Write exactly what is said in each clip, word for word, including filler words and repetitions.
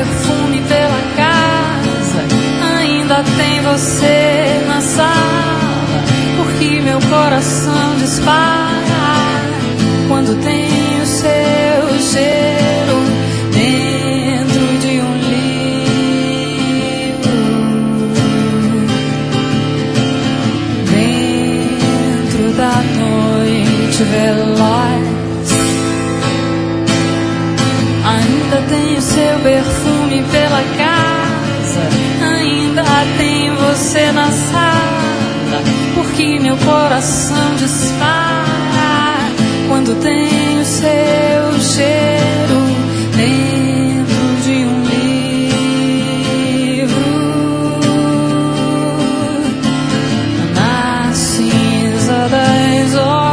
perfume pela casa, ainda tem você na sala, porque meu coração dispara quando tem o seu cheiro dentro de um livro, dentro da noite veloz. Ainda tem o seu perfume pela casa, ainda tem você na sala, porque meu coração dispara quando tem o seu cheiro dentro de um livro, na cinza das horas.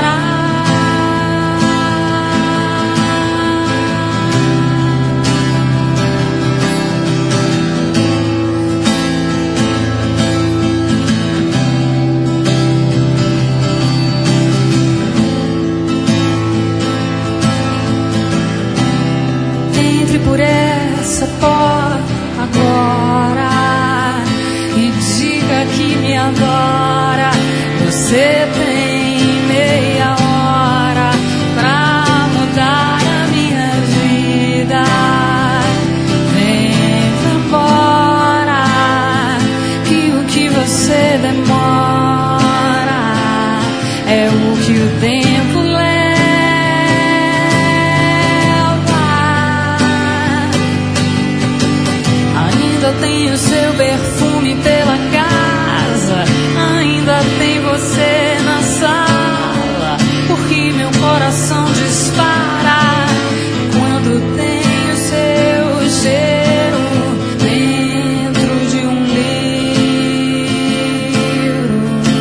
Por essa porta agora e diga que me adora. Você tem meia hora pra mudar a minha vida. Vem embora, que o que você demora é o que o tempo leva. Ainda tem o seu perfume pela casa, ainda tem você na sala, porque meu coração dispara quando tem o seu cheiro dentro de um livro,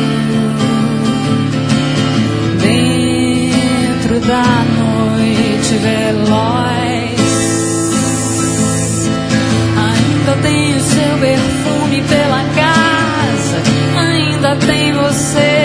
dentro da noite veloz. Tem o seu perfume pela casa, ainda tem você